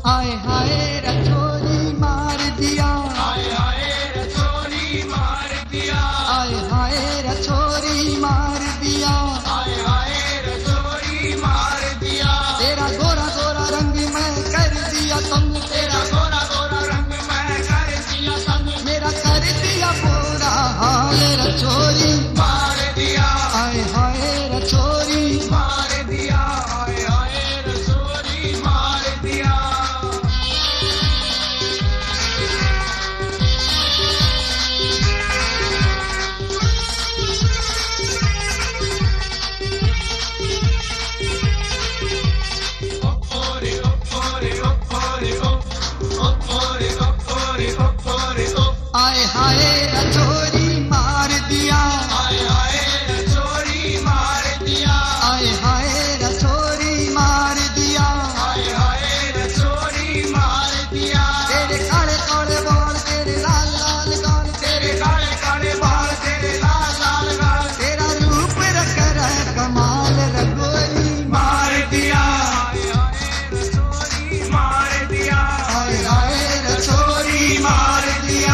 आए हाय रछोरी मार दिया, आए हाय रछोरी मार दिया, आए हाय रछोरी मार दिया, आए हाय रछोरी मार दिया। तेरा गोरा गोरा रंग मैं कर दिया तंग, तेरा गोरा गोरा रंग मैं कर दिया संग, मेरा कर दिया पूरा हाल रछोरी मार दिया, आए हाय रछोरी मार दिया, आए हाय रछोरी मार दिया। आए हाय रछोरी मार दिया, आए हाय रछोरी मार दिया, आए हाय रछोरी मार दिया, आए हाय रछोरी मार दिया। तेरे काले काले बाल तेरे लाल लाल गाल, तेरे काले काले बाल तेरे लाल लाल गाल, तेरा रूप रख रहा कमाल रघोरी मार दिया, आए हाय रछोरी मार दिया, आए हाय रछोरी मार दिया।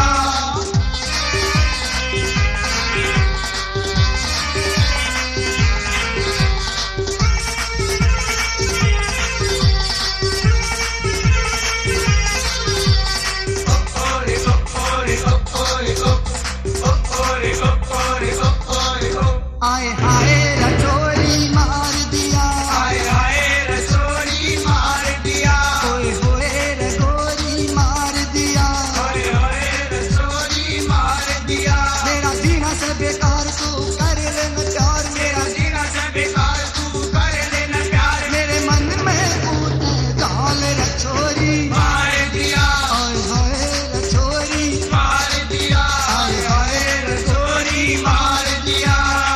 आए हाय रछोरी मार दिया, आए हाय रछोरी मार दिया, होए होए रघोरी मार दिया, होए होए रछोरी मार दिया। मेरा जीना से बेकार तू कर लेना प्यार, मेरा जीना से बेकार तू कर लेना प्यार, मेरे मन में उठे जाल रछोरी मार दिया, आए हाय रछोरी मार दिया, आए हाय रछोरी मार दिया।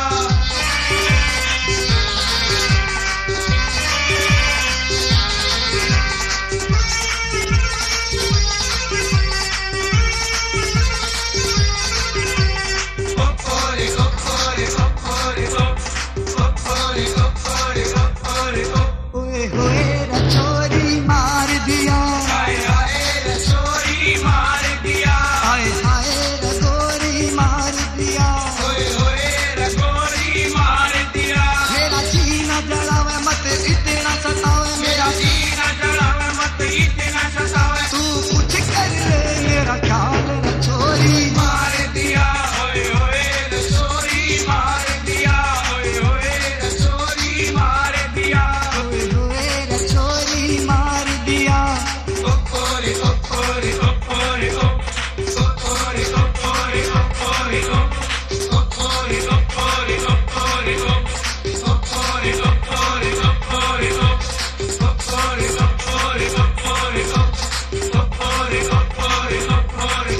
होए होए रछोरी मार दिया, आए हाय रछोरी मार दिया, आए हाय रघोरी मार दिया, होए होए रछोरी मार दिया। मेरा जीना जलावे मत इतना सतावे, मेरा जीना जलावे मत इतना सतावे, तू कुछ कर ले मेरा ख्याल रछोरी मार दिया, होए होए रछोरी मार दिया, होए होए रछोरी मार दिया। होए होए रछोरी मार दिया। ओकोरी ओकोरी ओकोरी ओकोरी ओकोरी ओकोरी ओकोरी ओकोरी ओकोरी ओकोरी ओकोरी ओकोरी ओकोरी ओकोरी ओकोरी ओकोरी ओकोरी ओकोरी।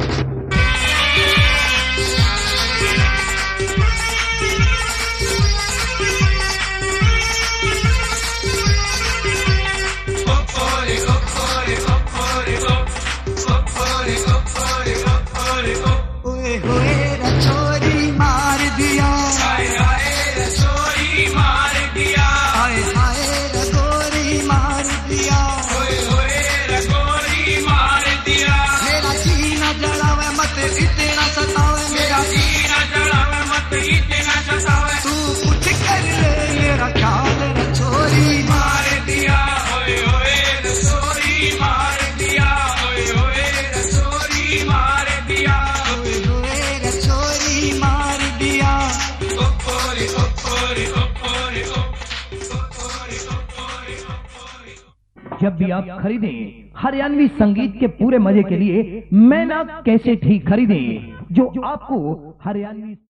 होए होए रछोरी मार दिया, आए हाय रछोरी मार दिया, आए हाय रघोरी मार दिया, होए होए रघोरी मार दिया। मेरा जीना जलावे मत इतना सतावे, मेरा जीना जलावे मत इतना सतावे, तू कुछ कर ले मेरा ख्याल रछोरी मार दिया, होए होए रछोरी मार दिया, होए होए रछोरी मार दिया। होए होए रछोरी मार दिया। ओकोरी ओकोरी ओकोरी ओकोरी ओकोरी ओकोरी। जब भी आप खरीदें हरियाणवी संगीत के पूरे मजे के लिए मैना कैसेट ही खरीदें, जो आपको हरियाणवी